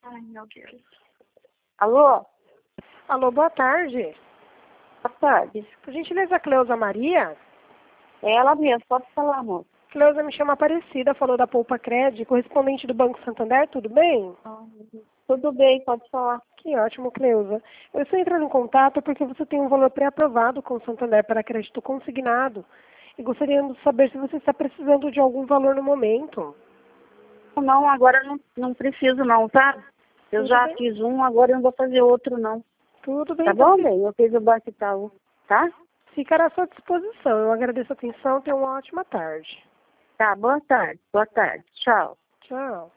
Ai, meu Deus. Alô? Alô, boa tarde. Boa tarde. Por gentileza, Cleusa Maria? É ela mesmo, pode falar, amor. Cleusa, me chama Aparecida, falou da Poupa Cred, correspondente do Banco Santander, tudo bem? Tudo bem, pode falar. Que ótimo, Cleusa. Eu estou entrando em contato porque você tem um valor pré-aprovado com o Santander para crédito consignado e gostaria de saber se você está precisando de algum valor no momento. Não, agora não preciso não, tá? Eu Tudo já bem? fiz um, agora eu não vou fazer outro não. Tudo bem, Tá então bom, bem? Eu fiz o Banco Itaú, tá? ficará à sua disposição. Eu agradeço a atenção, tenha uma ótima tarde. Tá, boa tarde. Boa tarde. Tchau. Tchau.